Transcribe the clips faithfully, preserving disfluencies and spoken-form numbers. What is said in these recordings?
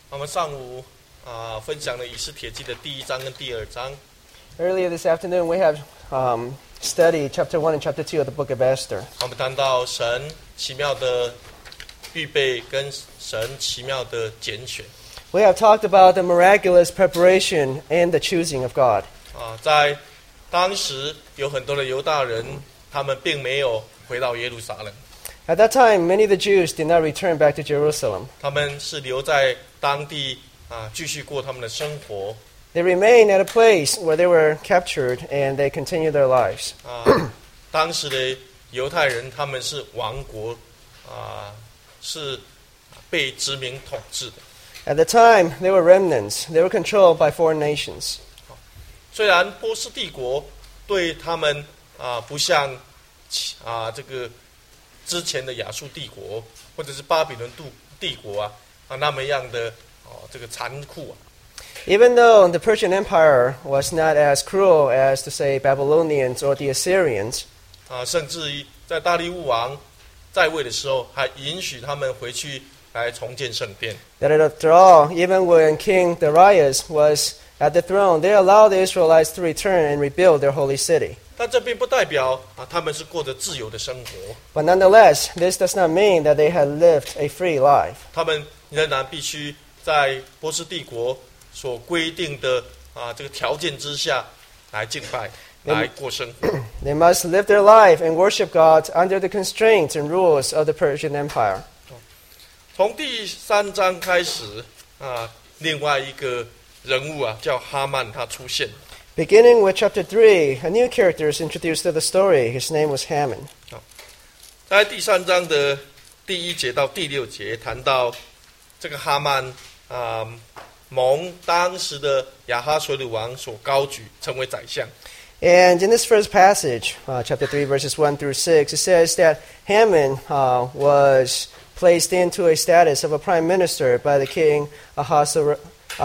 我们上午啊、分享了以斯帖记的第一章跟第二章。 Earlier this afternoon, we have um, studied chapter one and chapter two of the book of Esther. 我们谈到神奇妙的预备跟神奇妙的拣选 We have talked about the miraculous preparation and the choosing of God. 啊，在当时有很多的犹大人，他们并没有回到耶路撒冷， At that time, many of the Jews did not return back to Jerusalem. 他们是留在当地啊，继续过他们的生活 They remained at a place where they were captured and they continued their lives. 啊。当时的犹太人他们是亡国啊，是被殖民统治的。 At the time, they were remnants. They were controlled by foreign nations. 虽然波斯帝国对他们啊不像啊这个之前的亚述帝国或者是巴比伦帝帝国啊啊那么样的哦这个残酷啊， Even though the Persian Empire was not as cruel as, to say, Babylonians or the Assyrians, 啊，甚至于在大利乌王在位的时候，还允许他们回去来重建圣殿。 that after all, even when King Darius was at the throne, they allowed the Israelites to return and rebuild their holy city. 但这并不代表啊他们是过着自由的生活， But nonetheless, this does not mean that they had lived a free life. 他们仍然必须在波斯帝国所规定的啊这个条件之下来敬拜，来过生活。 They must live their life and worship God under the constraints and rules of the Persian Empire. 从第三章开始啊，另外一个人物啊叫哈曼，他出现。 Beginning with chapter three, a new character is introduced to the story. His name was Haman. 在第三章的第一节到第六节谈到这个哈曼啊，蒙当时的亚哈水鲁王所高举，成为宰相。 And in this first passage, uh, chapter three, verses one through six, it says that Haman uh, was placed into a status of a prime minister by the king Ahasuer-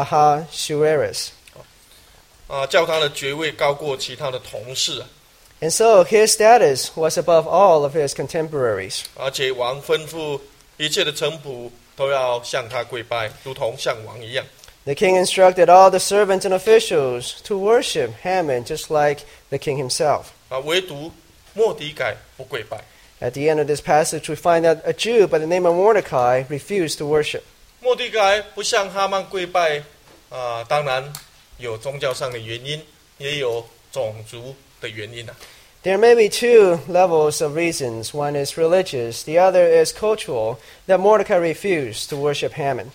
Ahasuerus. 啊，叫他的爵位高过其他的同事啊， And so his status was above all of his contemporaries. 而且王吩咐一切的臣仆都要向他跪拜，如同向王一样。 The king instructed all the servants and officials to worship Haman just like the king himself. 啊，唯独末底改不跪拜。 At the end of this passage, we find that a Jew by the name of Mordecai refused to worship. 末底改不向哈曼跪拜啊，当然有宗教上的原因，也有种族的原因啊。 There may be two levels of reasons. One is religious, the other is cultural, that Mordecai refused to worship Haman.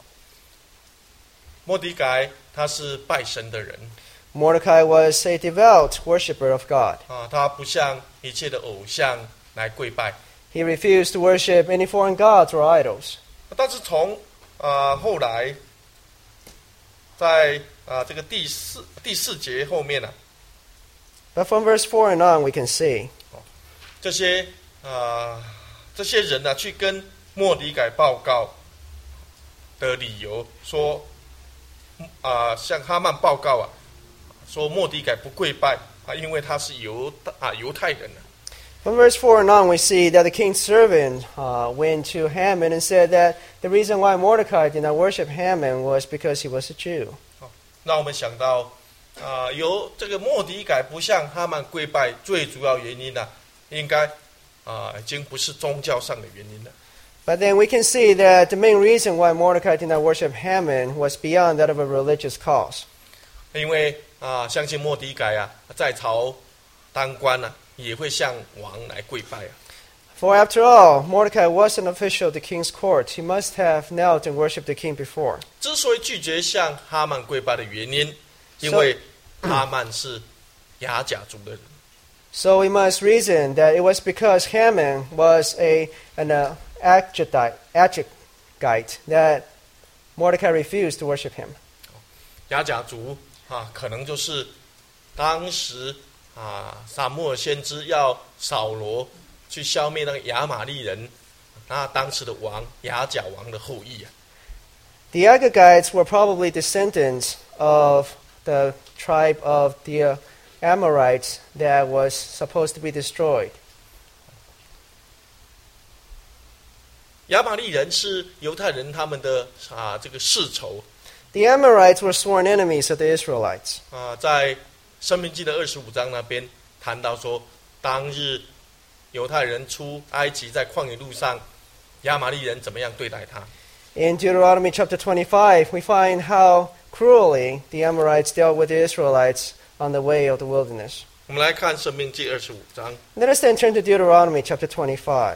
末底改他是拜神的人 Mordecai was a devout worshiper of God. 啊，他不向一切的偶像来跪拜。 He refused to worship any foreign gods or idols. 但是从啊后来，在啊这个第四第四节后面啊， But from verse four and on, we can see 这些啊这些人呢、去跟末底改报告的理由说，啊向哈曼报告啊，说末底改不跪拜啊，因为他是犹大啊犹太人啊。 From verse four and on, we see that the king's servant uh, went to Haman and said that the reason why Mordecai did not worship Haman was because he was a Jew. 让我们想到啊、由这个末底改不向哈曼跪拜，最主要原因呢、应该啊、已经不是宗教上的原因了。 But then we can see that the main reason why Mordecai did not worship Haman was beyond that of a religious cause. 因为啊、相信末底改啊，在朝当官啊，也会向王来跪拜啊。 For after all, Mordecai was an official of the king's court. He must have knelt and worshipped the king before. 之所以拒绝向哈曼跪拜的原因，因为哈曼是雅甲族的人。 So we must reason that it was because Haman was a an uh, Agagite, Agagite that Mordecai refused to worship him. 雅甲族啊，可能就是当时啊，撒母耳先知要扫罗去消灭那个亚玛利人，那当时的王雅甲王的后裔啊。 The Agagites were probably descendants of the tribe of the Amorites that was supposed to be destroyed. 亚玛利人是犹太人他们的啊这个世仇 The Amorites were sworn enemies of the Israelites. 啊，在申命记的二十五章那边谈到说，当日犹太人出埃及，在旷野路上，亚玛利人怎么样对待他？ In Deuteronomy chapter twenty-five, we find how cruelly the Amorites dealt with the Israelites on the way of the wilderness. 我们来看申命记二十五章， Let us then turn to Deuteronomy chapter twenty-five.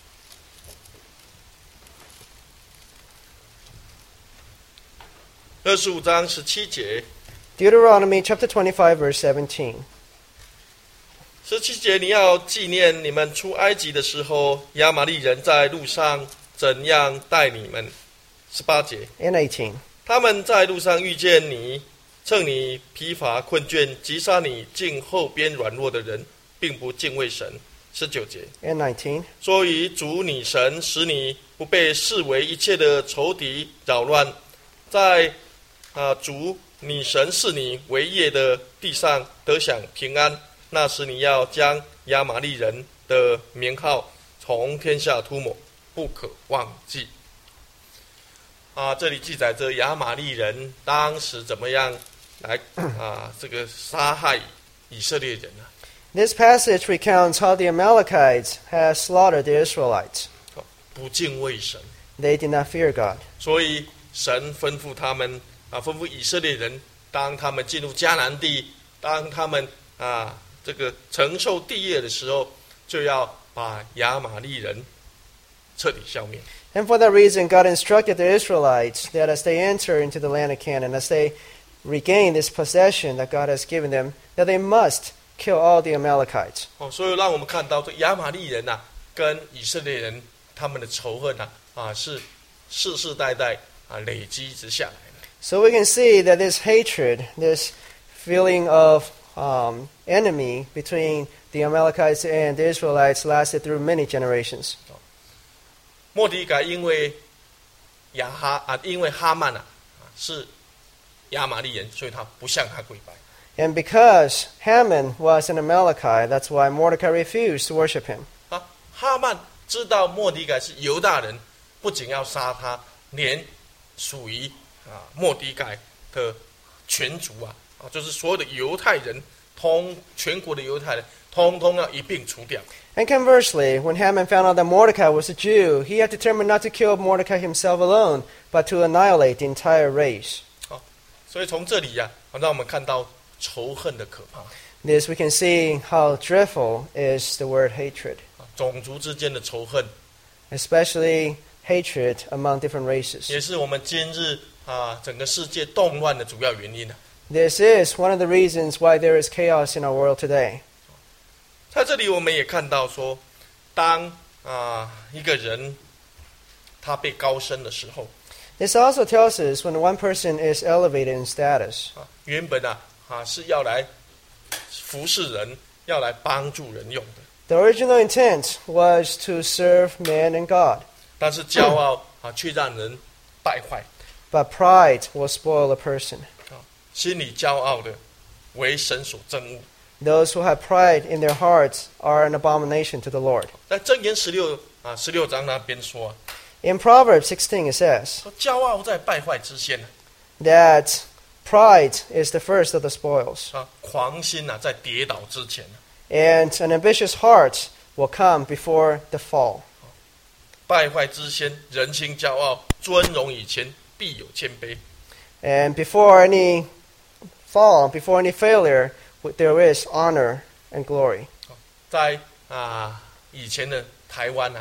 二十五章十七节， Deuteronomy chapter twenty-five, verse seventeen. 十七节你要纪念你们出埃及的时候，亚玛利人在路上怎样待你们。十八节， And eighteen. 他们在路上遇见你，趁你疲乏困倦，击杀你近后边软弱的人，并不敬畏神。十九节， And nineteen. 所以主你神使你不被视为一切的仇敌扰乱，在啊主你神是你为业的地上得享平安。那时你要将亚玛利人的名号从天下涂抹，不可忘记。啊，这里记载着亚玛利人当时怎么样来啊这个杀害以色列人呢、啊？ This passage recounts how the Amalekites had slaughtered the Israelites. 不敬畏神， They did not fear God. 所以神吩咐他们啊，吩咐以色列人，当他们进入迦南地，当他们啊这个承受地业的时候，就要把亚玛利人彻底消灭。 And for that reason, God instructed the Israelites that as they enter into the land of Canaan, as they regain this possession that God has given them, that they must kill all the Amalekites. 哦，所以让我们看到这亚玛利人呐、啊，跟以色列人他们的仇恨呐、啊，啊是世世代代啊累积直下来的。 So we can see that this hatred, this feeling of um, enemy between the Amalekites and the Israelites lasted through many generations. 末底改因为亚哈啊，因为哈曼啊啊是亚玛利人，所以他不向他跪拜。 And because Haman was an Amalekite, that's why Mordecai refused to worship him. 啊，哈曼知道末底改是犹大人，不仅要杀他，连属于啊末底改的全族啊啊，就是所有的犹太人，通全国的犹太人，通通要一并除掉。 And conversely, when Haman found out that Mordecai was a Jew, he had determined not to kill Mordecai himself alone, but to annihilate the entire race. 好，所以从这里呀、啊，让我们看到仇恨的可怕。 This we can see how dreadful is the word hatred, 啊种族之间的仇恨， especially hatred among different races. 也是我们今日啊整个世界动乱的主要原因啊。 This is one of the reasons why there is chaos in our world today. 在这里我们也看到说，当啊一个人他被高升的时候， This also tells us when one person is elevated in status. 啊原本啊啊是要来服侍人，要来帮助人用的， The original intent was to serve man and God, 但是骄傲啊却让人败坏， but pride will spoil a person. 啊心里骄傲的为神所憎恶。 Those who have pride in their hearts are an abomination to the Lord. 在箴言十六啊十六章那边说、啊， In Proverbs sixteen it says 说骄傲在败坏之先啊， that pride is the first of the spoils, 啊狂心啊在跌倒之前啊， and an ambitious heart will come before the fall. 败坏之先，人心骄傲，尊荣以前必有谦卑。 And before any fall, before any failure, there is honor and glory. 在啊以前的台湾啊，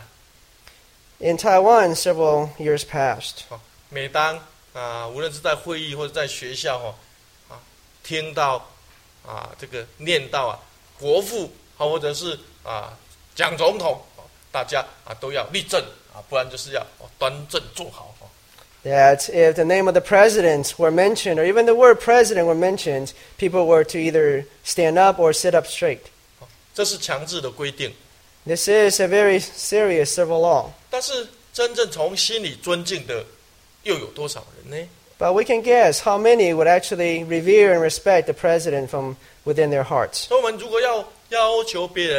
In Taiwan, several years past, 哦每当啊无论是在会议或者在学校哦，啊听到啊这个念到啊国父啊或者是啊蒋总统，哦大家啊都要立正啊，不然就是要哦端正坐好哦。 that if the name of the president were mentioned, or even the word president were mentioned, people were to either stand up or sit up straight. 这是强制的规定， This is a very serious civil law. 但是真正从心里尊敬的又有多少人呢？ But we can guess how many would actually revere and respect the president from within their hearts. 所以我们如果要要求别人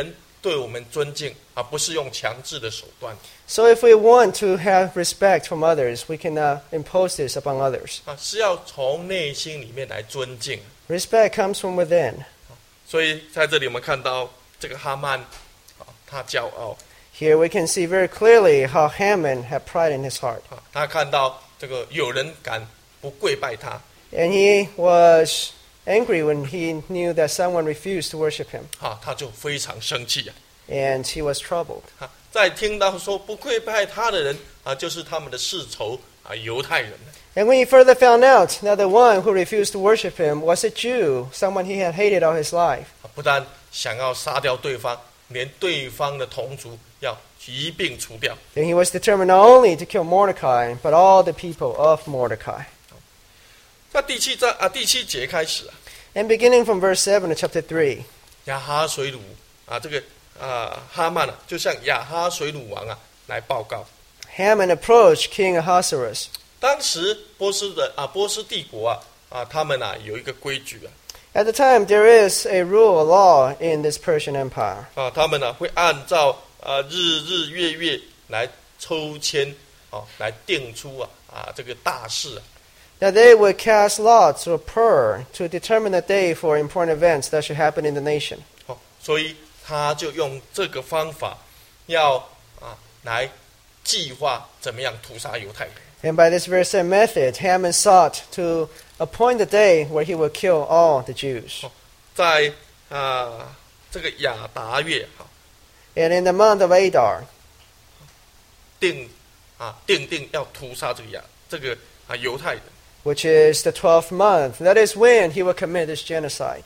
对我们尊敬啊，不是用强制的手段 So if we want to have respect from others, we cannot impose this upon others. 啊，是要从内心里面来尊敬。 Respect comes from within. 所以在这里我们看到这个哈曼啊，他骄傲 Here we can see very clearly how Haman had pride in his heart. 啊，他看到这个有人敢不跪拜他 And he was angry when he knew that someone refused to worship him. 啊，他就非常生气啊。 And he was troubled. 啊，在听到说不跪拜他的人啊，就是他们的世仇啊，犹太人。 And when he further found out that the one who refused to worship him was a Jew, someone he had hated all his life, 啊，不但想要杀掉对方，连对方的同族要一并除掉。 then he was determined not only to kill Mordecai, but all the people of Mordecai. 那第七章啊，第七节开始啊， And beginning from verse seven of chapter three, 亚哈水鲁啊，这个啊哈曼啊，就向亚哈水鲁王啊来报告。 Haman approached King Ahasuerus. 当时波斯的啊波斯帝国啊啊，他们啊有一个规矩啊 At the time, there is a rule, a law in this Persian Empire. 啊，他们呢、会按照啊日日月月来抽签啊，来定出啊啊这个大事啊。 That they would cast lots or pur to determine the day for important events that should happen in the nation. 哦，所以他就用这个方法，要啊来计划怎么样屠杀犹太人。 And by this very same method, Haman sought to appoint the day where he would kill all the Jews. 在啊这个亚达月哈 And in the month of Adar, 定啊定定要屠杀这个亚这个啊犹太人。 which is the twelfth month, that is when he would commit this genocide.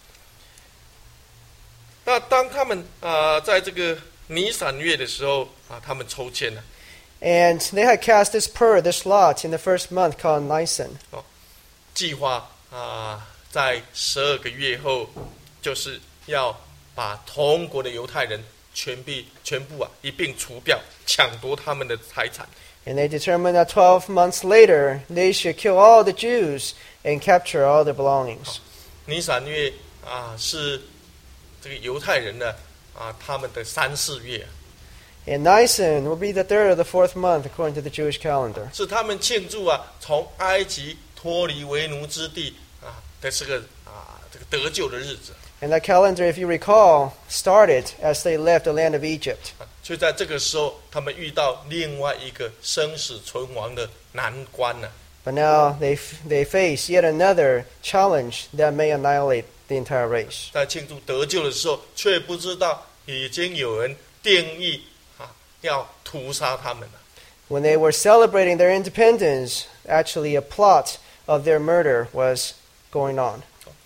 那当他们啊在这个尼散月的时候啊，他们抽签了。 And they had cast this pur, this lot, in the first month called Nisan. 计划啊，在十二个月后，就是要把同国的犹太人全部全部啊一并除掉，抢夺他们的财产。 And they determined that twelve months later, they should kill all the Jews and capture all their belongings. 尼散月啊，是这个犹太人呢啊他们的三四月， And Nisan will be the third or the fourth month according to the Jewish calendar. 是他们庆祝啊从埃及脱离为奴之地啊的这个啊这个得救的日子。 And that calendar, if you recall, started as they left the land of Egypt. 啊所以在这个时候，他们遇到另外一个生死存亡的难关呢、 But now they, f- they face yet another challenge that may annihilate the entire race. 在庆祝得救的时候，却不知道已经有人定义啊要屠杀他们了。 When they were celebrating their independence, actually a plot of their murder was going on.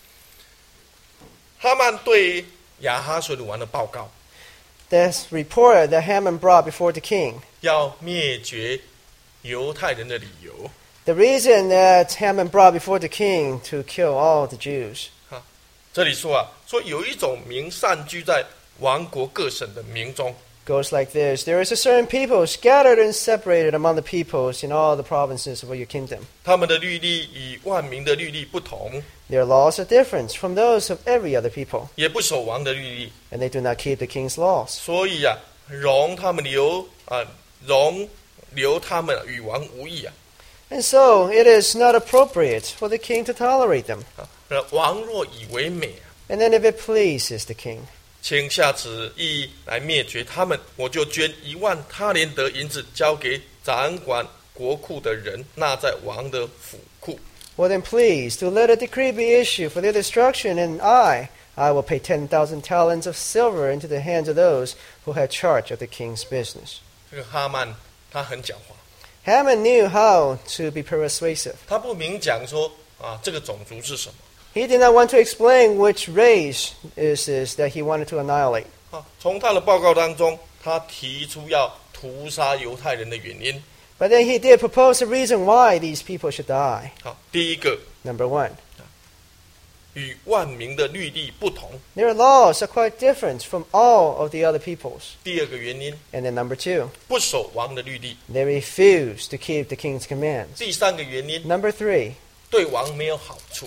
哈曼对亚哈水鲁王的报告， This report that Haman brought before the king. 要灭绝犹太人的理由 The reason that Haman brought before the king to kill all the Jews. 啊。这里说啊，说有一种民散居在王国各省的民中， Goes like this. There is a certain people scattered and separated among the peoples in all the provinces of your kingdom. 他们的律例与万民的律例不同， Their laws are different from those of every other people, 也不守王的律例， and they do not keep the king's laws. 所以啊，容他们留啊，容留他们与王无异啊。 And so it is not appropriate for the king to tolerate them. 啊，王若以为美啊， And then if it pleases the king, 请下旨意来灭绝他们，我就捐一万他连德银子交给掌管国库的人，纳在王的府库。 well then please to let a decree be issued for their destruction, and I, I will pay ten thousand talents of silver into the hands of those who had charge of the king's business. 这个哈曼他很狡猾， Haman knew how to be persuasive. 他不明讲说啊这个种族是什么 He did not want to explain which race is this that he wanted to annihilate. 啊。从他的报告当中，他提出要屠杀犹太人的原因。 But then he did propose a reason why these people should die. 好，第一个 Number one, 与万民的律例不同， their laws are quite different from all of the other people's. 第二个原因 And then number two, 不守王的律例， they refuse to keep the king's commands. 第三个原因 Number three, 对王没有好处。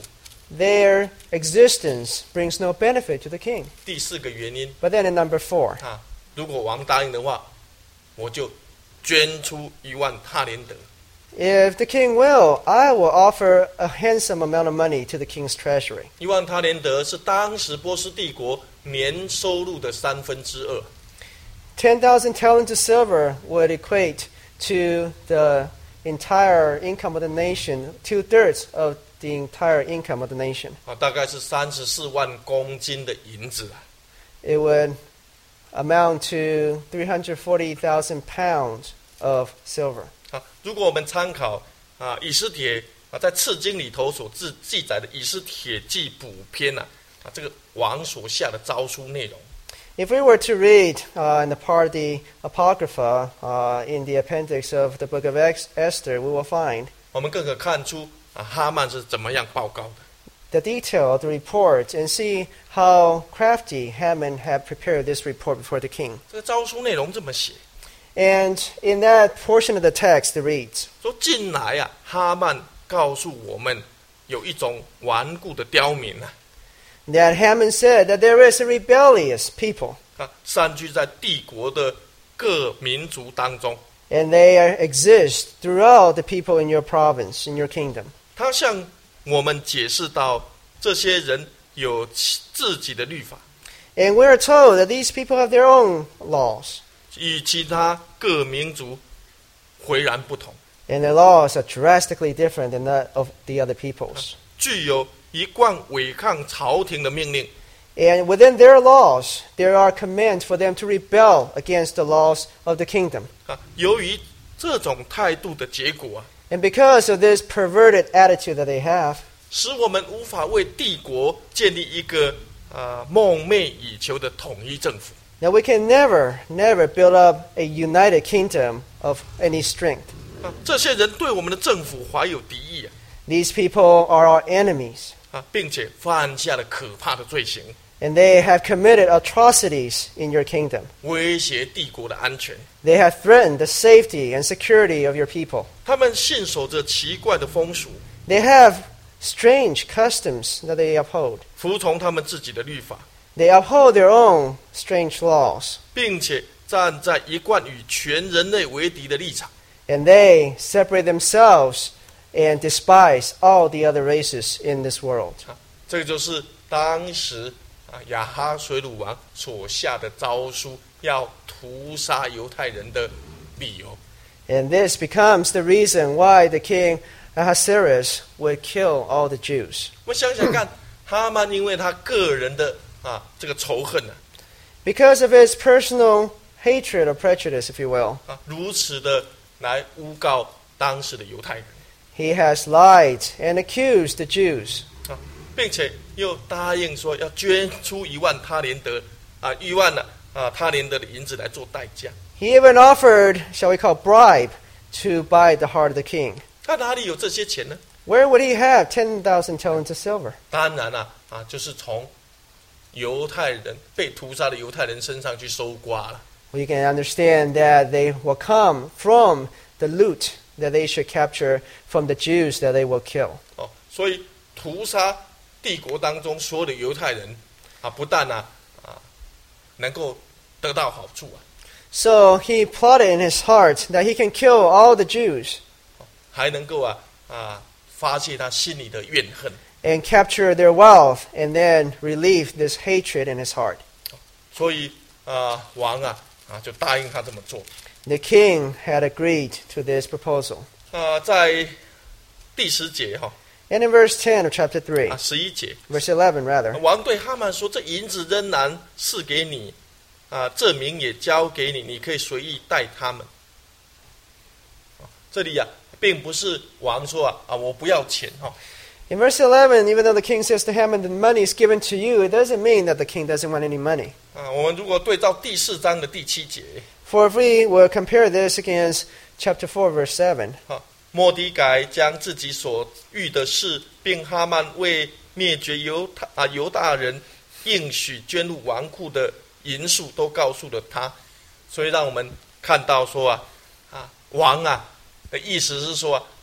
their existence brings no benefit to the king. 第四个原因 But then in number four, 啊，如果王答应的话，我就捐出一万他连德。 if the king will, I will offer a handsome amount of money to the king's treasury. 一万他连德是当时波斯帝国年收入的三分之二。 ten thousand talents of silver would equate to the entire income of the nation, two-thirds of the entire income of the nation. 啊，大概是三十四万公斤的银子啊。 It would amount to three hundred forty thousand pounds of silver. 啊，如果我们参考啊以斯帖啊在次经里头所记记载的以斯帖记补篇呐 啊, 啊，这个王所下的诏书内容。 If we were to read uh, in the part of the Apocrypha, uh, in the appendix of the book of Ex- Esther, we will find 我们更可看出啊哈曼是怎么样报告的。 the detail of the report and see how crafty Haman had prepared this report before the king. 这个诏书内容这么写， And in that portion of the text, it reads, 说近来啊，哈曼告诉我们有一种顽固的刁民啊， that Haman said that there is a rebellious people, 啊，散居在帝国的各民族当中。 and they are, exist throughout the people in your province, in your kingdom. 他向我们解释到，这些人有其自己的律法， And we are told that these people have their own laws, 与其他各民族迥然不同， and their laws are drastically different than that of the other peoples. 具有一贯违抗朝廷的命令， And within their laws, there are commands for them to rebel against the laws of the kingdom. 啊，由于这种态度的结果啊， And because of this perverted attitude that they have, 使我们无法为帝国建立一个啊梦寐以求的统一政府。 now we can never, never build up a united kingdom of any strength. 啊，这些人对我们的政府怀有敌意啊， These people are our enemies, 啊，并且犯下了可怕的罪行， and they have committed atrocities in your kingdom. 威胁帝国的安全。 They have threatened the safety and security of your people. 他们信守着奇怪的风俗， They have strange customs that they uphold. 服从他们自己的律法， They uphold their own strange laws, 并且站在一贯与全人类为敌的立场。 and they separate themselves and despise all the other races in this world. 啊，这个就是当时啊亚哈水鲁王所下的诏书，要屠杀犹太人的理由。 And this becomes the reason why the king Ahasuerus would kill all the Jews. 我们想想看，哈曼因为他个人的啊这个仇恨呢、 Because of his personal hatred or prejudice, if you will, 啊，如此的来诬告当时的犹太人 he has lied and accused the Jews. 啊，并且又答应说要捐出一万他连德啊一万呢啊他连德的银子来做代价。 He even offered, shall we call, bribe to buy the heart of the king. 他哪里有这些钱呢？ Where would he have ten thousand talents of silver? 当然啦、啊，啊，就是从犹太人被屠杀的犹太人身上去搜刮了。 Well, you can understand that they will come from the loot that they should capture from the Jews that they will kill. 哦，所以屠杀帝国当中所有的犹太人啊，不但啊啊能够得到好处啊， So he plotted in his heart that he can kill all the Jews 还能够啊啊发泄他心里的怨恨。 and capture their wealth and then relieve this hatred in his heart. 所以啊王啊啊就答应他这么做。 The king had agreed to this proposal. 啊，在第十节哈 And in verse ten of chapter three, 啊十一节， verse eleven rather, 王对哈曼说：“这银子仍然是给你，啊，这名也交给你，你可以随意带他们。”啊，这里啊，并不是王说啊啊，我不要钱哈， in verse eleven, even though the king says to Haman, the money is given to you, it doesn't mean that the king doesn't want any money. 啊，我们如果对照第四章的第七节， For if we will compare this against chapter four, verse seven, 啊，末底改将自己所遇的事，并哈曼为灭绝犹太啊犹大人应许捐入王库的银数，都告诉了他，所以让我们看到说啊啊王啊的意思是说啊，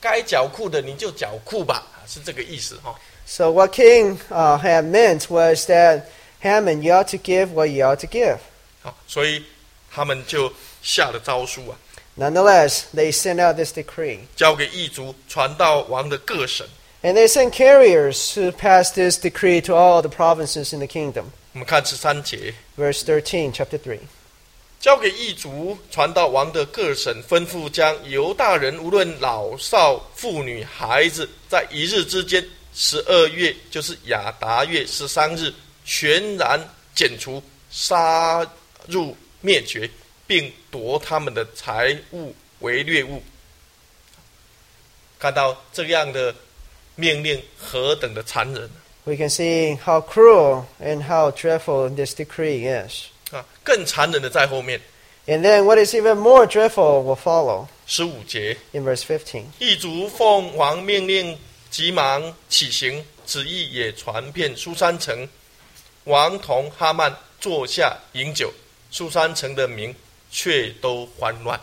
该缴库的你就缴库吧，是这个意思哈。 So what King uh, had meant was that Haman, you ought to give what you ought to give. 好，所以他们就下了诏书啊， Nonetheless, they sent out this decree. 交给狱卒，传到王的各省。 And they sent carriers to pass this decree to all the provinces in the kingdom. 我们看十三节， Verse thirteen, chapter three. 交给狱卒，传到王的各省，吩咐将犹大人无论老少妇女孩子，在一日之间，十二月就是亚达月十三日，全然剪除，杀入灭绝，并夺他们的财物为掠物。看到这样的命令何等的残忍 We can see how cruel and how dreadful this decree is. 啊！更残忍的在后面， And then what is even more dreadful will follow 十五节， in verse fifteen. 狱卒奉王命令，急忙起行，旨意也传遍苏珊城。王同哈曼坐下饮酒，苏珊城的民却都慌乱。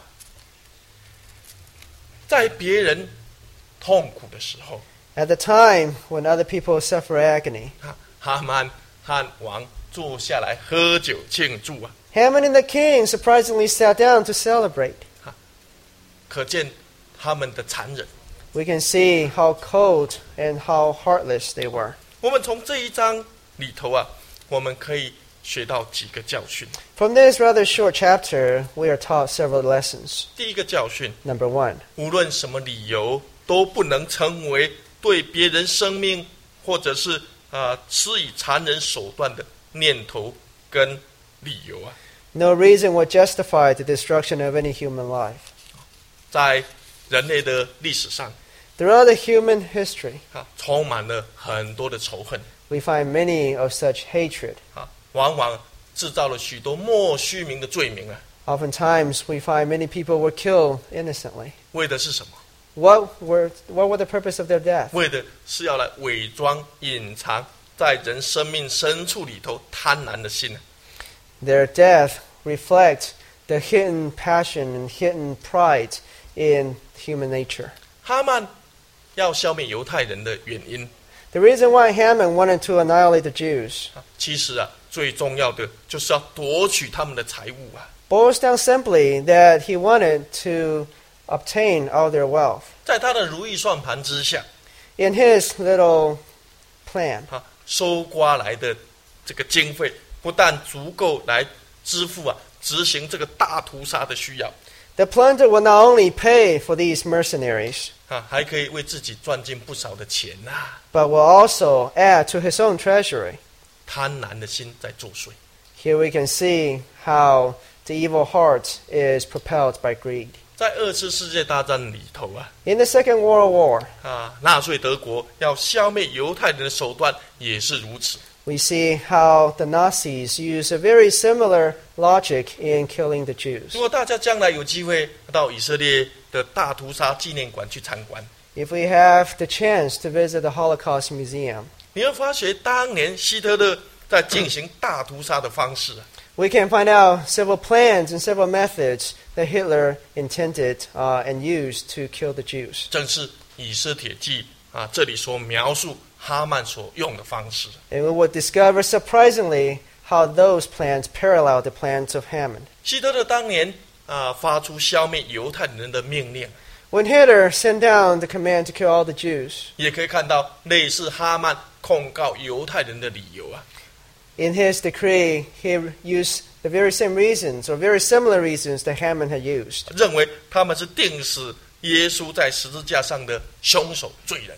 在别人痛苦的时候， At the time when other people suffer agony, 哈哈曼和王坐下来喝酒庆祝啊！ Haman and the king surprisingly sat down to celebrate. 可见他们的残忍。 We can see how cold and how heartless they were. 我们从这一章里头啊，我们可以学到几个教训。 From this rather short chapter, we are taught several lessons. 第一个教训， Number one, 无论什么理由，都不能成为对别人生命或者是啊、呃、施以残忍手段的念头跟理由啊。 no reason would justify the destruction of any human life. 在人类的历史上 Throughout the human history, 啊，充满了很多的仇恨 we find many of such hatred. 啊，往往制造了许多莫须名的罪名啊。 Oftentimes, we find many people were killed innocently. 为的是什么？ What were, what were the purpose of their death? 为的是要来伪装、隐藏在人生命深处里头贪婪的心啊。 Their death reflects the hidden passion and hidden pride in human nature. 哈曼要消灭犹太人的原因 The reason why Haman wanted to annihilate the Jews 啊，其实啊，最重要的就是要夺取他们的财物啊。 boils down simply that he wanted to obtain all their wealth. 在他的如意算盘之下 In his little plan, 啊，收刮来的这个经费不但足够来支付啊执行这个大屠杀的需要 the plunder will not only pay for these mercenaries, 啊，还可以为自己赚进不少的钱呐、啊。 but will also add to his own treasury. 贪婪的心在作祟。 Here we can see how the evil heart is propelled by greed. 在二次世界大战里头啊， In the Second World War, 啊，纳粹德国要消灭犹太人的手段也是如此。 we see how the Nazis use a very similar logic in killing the Jews. 如果大家将来有机会到以色列的大屠杀纪念馆去参观， If we have the chance to visit the Holocaust Museum, 你会发觉当年希特勒在进行大屠杀的方式啊， we can find out several plans and several methods that Hitler intended uh, and used to kill the Jews. 正是以斯帖记啊这里所描述哈曼所用的方式。 And we will discover surprisingly how those plans parallel the plans of Haman. 希特勒当年啊发出消灭犹太人的命令， When Hitler sent down the command to kill all the Jews, 也可以看到类似哈曼控告犹太人的理由啊。 in his decree, he used the very same reasons or very similar reasons that Haman had used. 认为他们是钉死耶稣在十字架上的凶手罪人。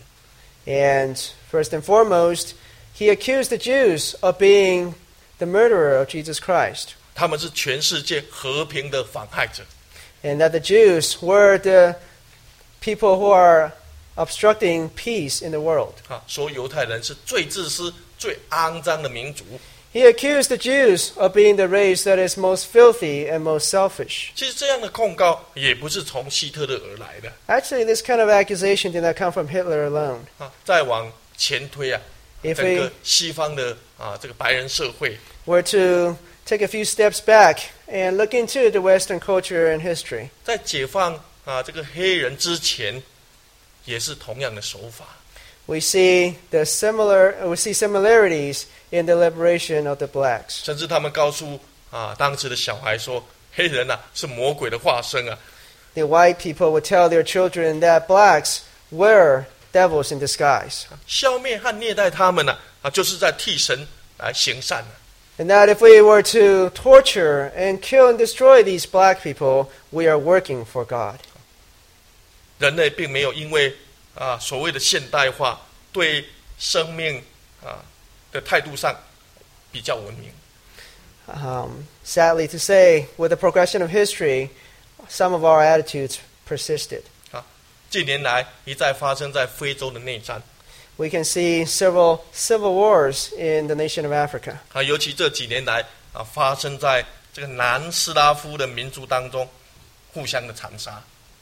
And first and foremost, he accused the Jews of being the murderer of Jesus Christ, 他们是全世界和平的妨害者。 and that the Jews were the people who are obstructing peace in the world. 啊，说犹太人是最自私、最肮脏的民族。 He accused the Jews of being the race that is most filthy and most selfish. 其实这样的控告也不是从希特勒而来的 Actually, this kind of accusation did not come from Hitler alone. 啊。再往前推啊， If 整个 we 西方的啊这个白人社会 were to take a few steps back and look into the Western culture and history, 在解放啊这个黑人之前， 也是同样的手法。 We see the similar, we see similarities in the liberation of the blacks. 甚至他们告诉啊当时的小孩说，黑人啊是魔鬼的化身啊。 The white people would tell their children that blacks were devils in disguise. 消灭和虐待他们呢、啊，啊，就是在替神来行善、啊。 And that if we were to torture and kill and destroy these black people, we are working for God. 人类并没有因为啊所谓的现代化对生命啊的态度上比较文明。 Um, sadly to say, with the progression of history, some of our attitudes persisted. 啊，近年来一再发生在非洲的内战。 We can see several civil wars in the nation of Africa. 啊，尤其这几年来啊，发生在这个南斯拉夫的民族当中，互相的残杀。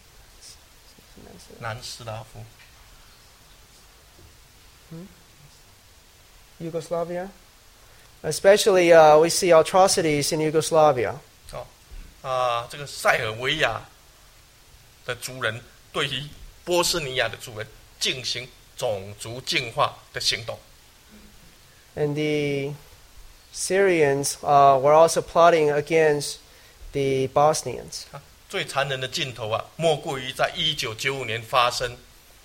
南斯拉夫。 Yugoslavia? Especially, uh, we see atrocities in Yugoslavia. 哦，啊，这个塞尔维亚的族人对于波斯尼亚的族人进行种族净化的行动。 And the Syrians uh, were also plotting against the Bosnians. 啊，最残忍的镜头啊，莫过于在一九九五年发生。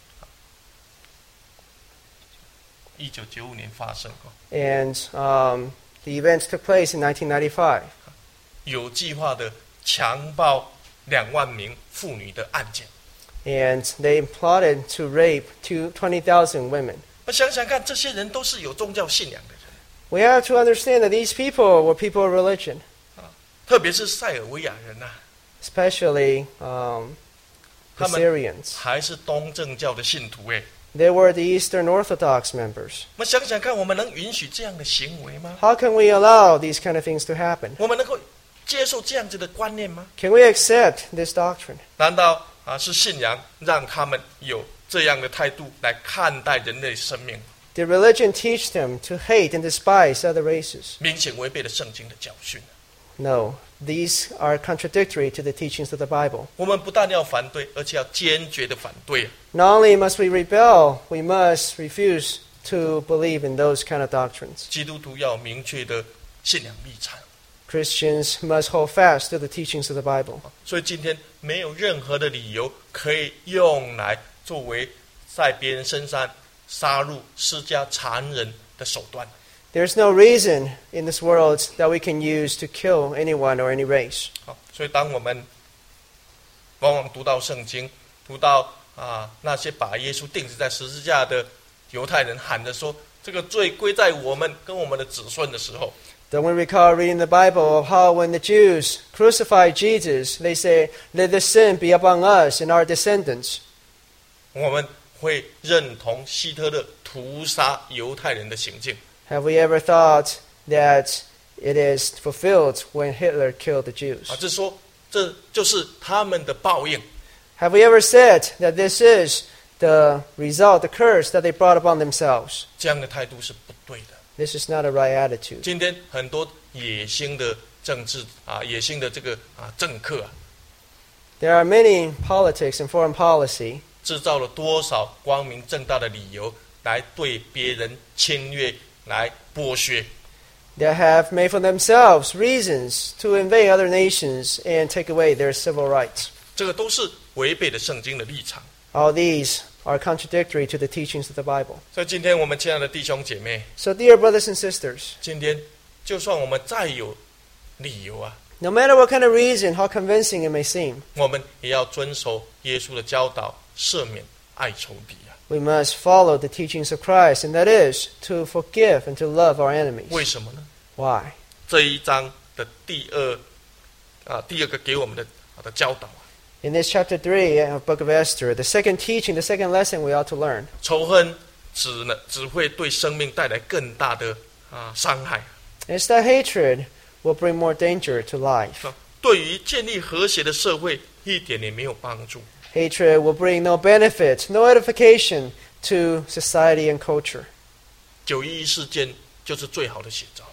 一九九五年发生哦。 And um, the events took place in nineteen ninety-five. 有计划的强暴两万名妇女的案件。 And they plotted to rape two, twenty thousand women. 那想想看，这些人都是有宗教信仰的人。 We have to understand that these people were people of religion. 啊，特别是塞尔维亚人呐、啊。 Especially um, the Syrians. 还是东正教的信徒哎。 They were the Eastern Orthodox members. 我们想想看，我们能允许这样的行为吗？ How can we allow these kind of things to happen? 我们能够接受这样子的观念吗？ Can we accept this doctrine? 难道啊是信仰让他们有这样的态度来看待人类生命？ Did religion teach them to hate and despise other races? 明显违背了圣经的教训。 No. These are contradictory to the teachings of the Bible. 我们不但要反对，而且要坚决的反对。 Not only must we rebel, we must refuse to believe in those kind of doctrines. 基督徒要有明确的信仰立场。 Christians must hold fast to the teachings of the Bible. 所以今天没有任何的理由可以用来作为在别人身上杀戮、施加残忍的手段。 There's no reason in this world that we can use to kill anyone or any race. 好，所以当我们往往读到圣经，读到啊那些把耶稣钉死在十字架的犹太人喊着说这个罪归在我们跟我们的子孙的时候， Then we recall reading the Bible of how when the Jews crucified Jesus, they say, "Let the sin be upon us and our descendants." 我们会认同希特勒屠杀犹太人的行径。 Have we ever thought that it is fulfilled when Hitler killed the Jews? 啊，这说这就是他们的报应。 Have we ever said that this is the result, the curse that they brought upon themselves? 这样的态度是不对的。 This is not a right attitude. 今天很多野心的政治啊，野心的这个啊政客啊， There are many politics and foreign policy 制造了多少光明正大的理由来对别人侵略、来剥削。 that have made for themselves reasons to invade other nations and take away their civil rights. 这个都是违背了圣经的立场。 All these are contradictory to the teachings of the Bible. 所以今天我们亲爱的弟兄姐妹， So dear brothers and sisters, 今天就算我们再有理由啊， no matter what kind of reason, how convincing it may seem, 我们也要遵守耶稣的教导，赦免、爱仇敌啊。 we must follow the teachings of Christ, and that is to forgive and to love our enemies. 为什么呢？ Why? 这一章的第二啊，第二个给我们的啊的教导啊， In this chapter three of Book of Esther, the second teaching, the second lesson we ought to learn, 仇恨只呢只会对生命带来更大的啊伤害。 is that hatred will bring more danger to life. 啊，对于建立和谐的社会一点也没有帮助。 Hatred will bring no benefit, no edification to society and culture. 九一一事件就是最好的写照。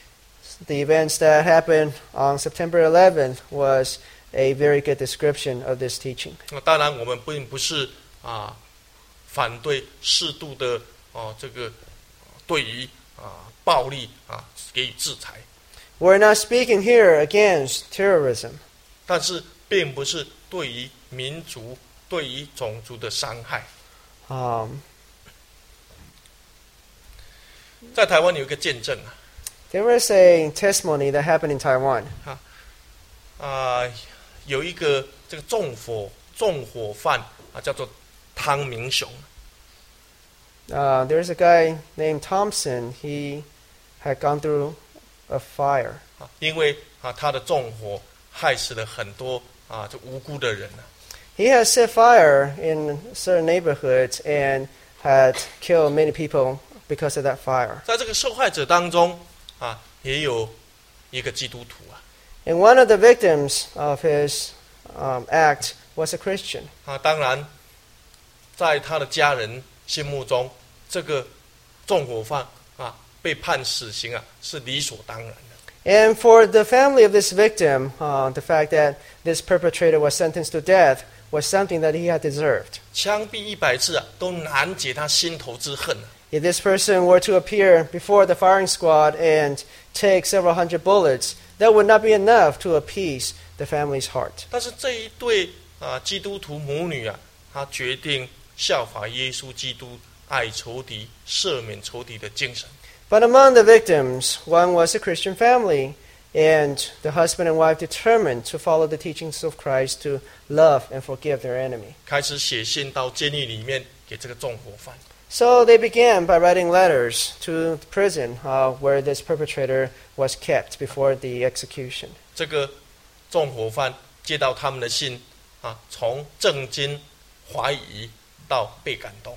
The events that happened on September eleventh was a very good description of this teaching. 那当然，我们并不是啊反对适度的哦这个对于啊暴力啊给予制裁。 We're not speaking here against terrorism. 但是并不是对于民族、对于种族的伤害。 Um, 在台湾有一个见证啊， there was a testimony that happened in Taiwan. 啊、呃，有一个这个纵火纵火犯啊，叫做汤明雄。 Uh, there's a guy named Thompson. He had gone through a fire. 啊，因为啊他的纵火害死了很多啊这无辜的人啊。 He had set fire in certain neighborhoods and had killed many people because of that fire. 在这个受害者当中啊，也有一个基督徒啊。 And one of the victims of his um, act was a Christian. 啊，当然，在他的家人心目中，这个纵火犯啊被判死刑啊是理所当然的。 And for the family of this victim, uh, the fact that this perpetrator was sentenced to death was something that he had deserved. 枪毙一百次啊，都难解他心头之恨啊。 If this person were to appear before the firing squad and take several hundred bullets, that would not be enough to appease the family's heart. 但是这一对啊基督徒母女啊，她决定效法耶稣基督爱仇敌、赦免仇敌的精神。 But among the victims, one was a Christian family, and the husband and wife determined to follow the teachings of Christ to love and forgive their enemy. 开始写信到监狱里面给这个纵火犯。 So they began by writing letters to the prison uh, where this perpetrator was kept before the execution. 这个纵火犯接到他们的信啊，从震惊、怀疑到被感动。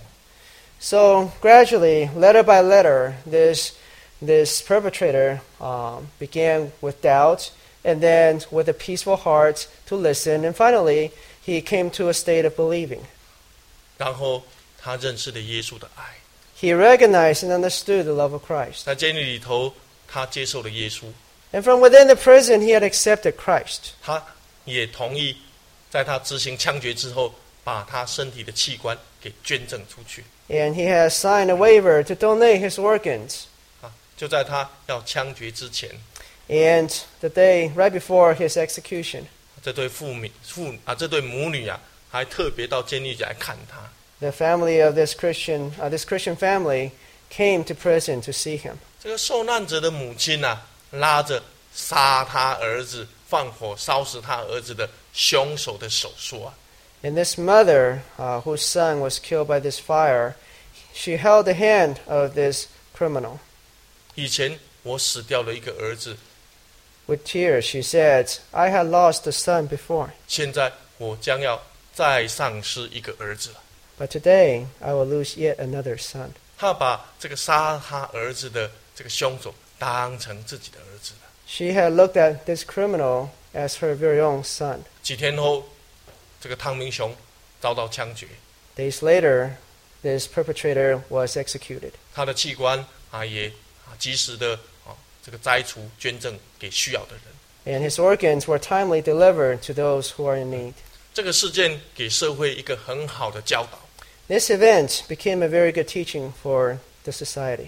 So gradually, letter by letter, this this perpetrator um, began with doubt, and then with a peaceful heart to listen, and finally he came to a state of believing. 然后他认识了耶稣的爱， He recognized and understood the love of Christ. 在监狱里头，他接受了耶稣， And from within the prison, he had accepted Christ. 他也同意在他执行枪决之后，把他身体的器官给捐赠出去。 And he has signed a waiver to donate his organs. 啊，就在他要枪决之前， And the day right before his execution, 这对父母父啊，这对母女啊，还特别到监狱来看他。 the family of this Christian, uh, this Christian family came to prison to see him. 这个受难者的母亲啊，拉着杀他儿子、放火烧死他儿子的凶手的手说啊， And this mother, uh, whose son was killed by this fire, she held the hand of this criminal. 以前我死掉了一个儿子， With tears, she said, I had lost a son before, 现在我将要再丧失一个儿子了。 but today I will lose yet another son. 他把这个杀他儿子的这个凶手当成自己的儿子了。 She had looked at this criminal as her very own son. 几天后，这个汤明雄遭到枪决， Days later, this perpetrator was executed. 他的器官啊也啊及时的啊这个摘除捐赠给需要的人。 And his organs were timely delivered to those who are in need. 这个事件给社会一个很好的教导。 This event became a very good teaching for the society.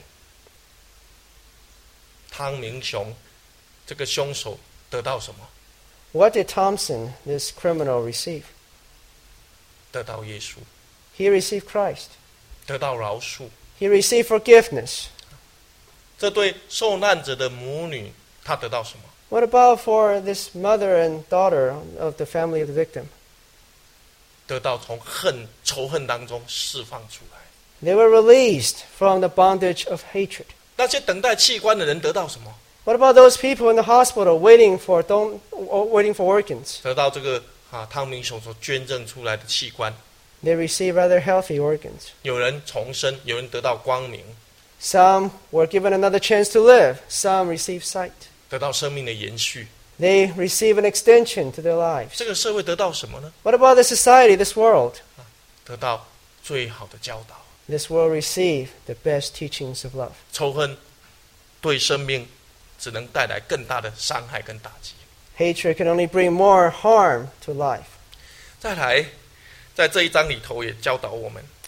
汤明雄这个凶手得到什么？ What did Thompson, this criminal, receive? 得到耶稣， He received Christ. 得到饶恕。 He received forgiveness. 这对受难者的母女，她得到什么？ What about for this mother and daughter of the family of the victim? 得到从恨、仇恨当中释放出来。 They were released from the bondage of hatred. 那些等待器官的人得到什么？ What about those people in the hospital waiting for don- or waiting for organs? 得到这个啊汤明雄所捐赠出来的器官。 They received rather healthy organs. 有人重生，有人得到光明， Some were given another chance to live. Some received sight. 得到生命的延续。 They receive an extension to their lives. 这个社会得到什么呢？ What about the society, this world? 得到最好的教导。 This world receive the best teachings of love. 仇恨对生命只能带来更大的伤害跟打击。 Hatred can only bring more harm to life. 再来，在这一章里头也教导我们，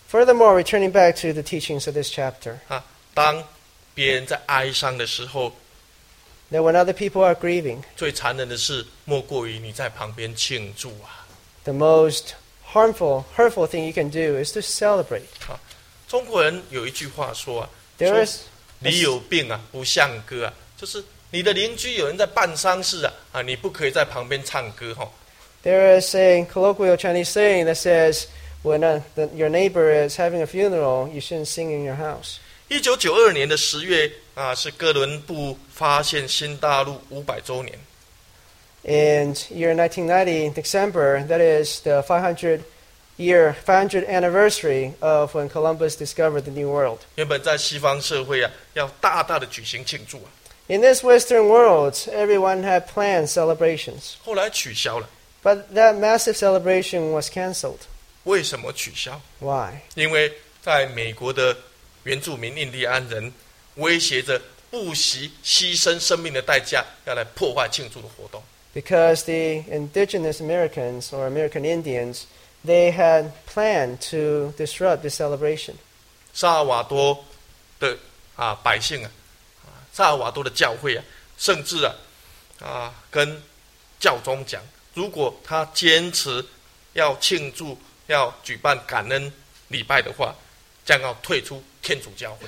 Furthermore, returning back to the teachings of this chapter, 啊，当别人在哀伤的时候， that when other people are grieving, 最残忍的事莫过于你在旁边庆祝啊。 the most harmful, hurtful thing you can do is to celebrate. 中国人有一句话说啊， There 说 is 你有病啊，不像歌啊，就是你的邻居有人在办丧事啊，啊，你不可以在旁边唱歌哈、哦。 there is a colloquial Chinese saying that says, when uh, the, your neighbor is having a funeral, you shouldn't sing in your house. 一九九二年的十月啊，是哥伦布发现新大陆五百周年。 In year nineteen ninety, December, that is the five hundred year, five hundredth anniversary of when Columbus discovered the New World. 原本在西方社会啊，要大大的举行庆祝啊， In this Western world, everyone had planned celebrations, 后来取消了。 but that massive celebration was canceled. 为什么取消？ Why? 因为在美国的原住民印第安人威胁着不惜牺牲生命的代价，要来破坏庆祝的活动。 Because the indigenous Americans or American Indians, they had planned to disrupt this celebration. 萨尔瓦多的啊百姓啊，啊萨尔瓦多的教会啊，甚至啊啊跟教宗讲，如果他坚持要庆祝、要举办感恩礼拜的话，将要退出天主教会。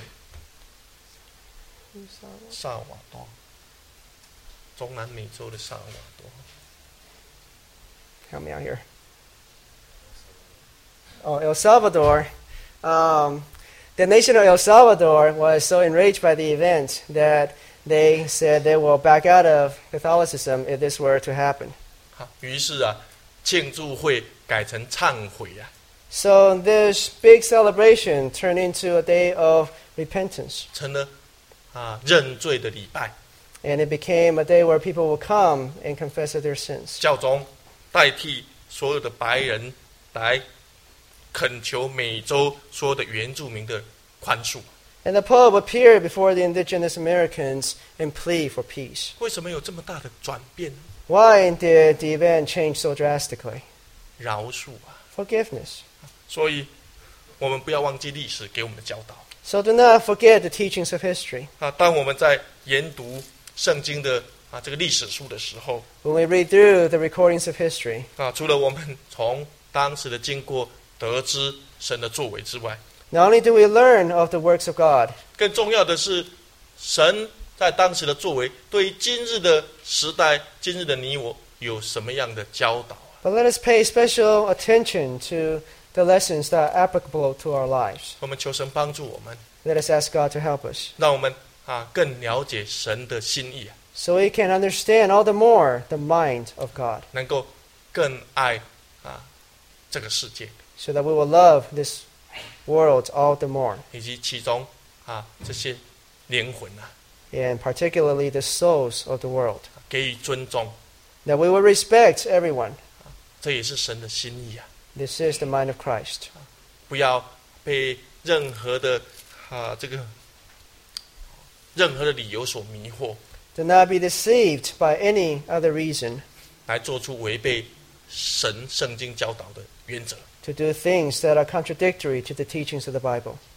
萨尔瓦多，中南美洲的萨尔瓦多。 Help me out here. Oh, El Salvador. Um, the nation of El Salvador was so enraged by the event that they said they will back out of Catholicism if this were to happen. 好，于是啊，庆祝会改成忏悔啊， So this big celebration turned into a day of repentance. 成了啊认罪的礼拜。 And it became a day where people will come and confess of their sins. 教宗代替所有的白人来恳求美洲所有的原住民的宽恕。 And the Pope appeared before the indigenous Americans and plead for peace. 为什么有这么大的转变呢？ Why did the event change so drastically? 饶恕啊！ Forgiveness. 所以，我们不要忘记历史给我们的教导 So do not forget the teachings of history. 啊！当我们在研读圣经的啊这个历史书的时候 When we read through the recordings of history, 啊，除了我们从当时的经过得知神的作为之外， not only do we learn of the works of God, 更重要的是，神在当时的作为，对于今日的时代、今日的你我有什么样的教导啊？ but let us pay special attention to the lessons that are applicable to our lives. 我们求神帮助我们， Let us ask God to help us 让我们啊更了解神的心意啊， so we can understand all the more the mind of God, 能够更爱啊这个世界， so that we will love this world all the more, 以及其中啊这些灵魂啊， and particularly the souls of the world, 给予尊重， that we will respect everyone. 这也是神的心意啊！ This is the mind of Christ. 不要被任何的啊这个任何的理由所迷惑， Do not be deceived by any other reason 来做出违背神圣经教导的原则。 to do things that are contradictory to the teachings of the Bible.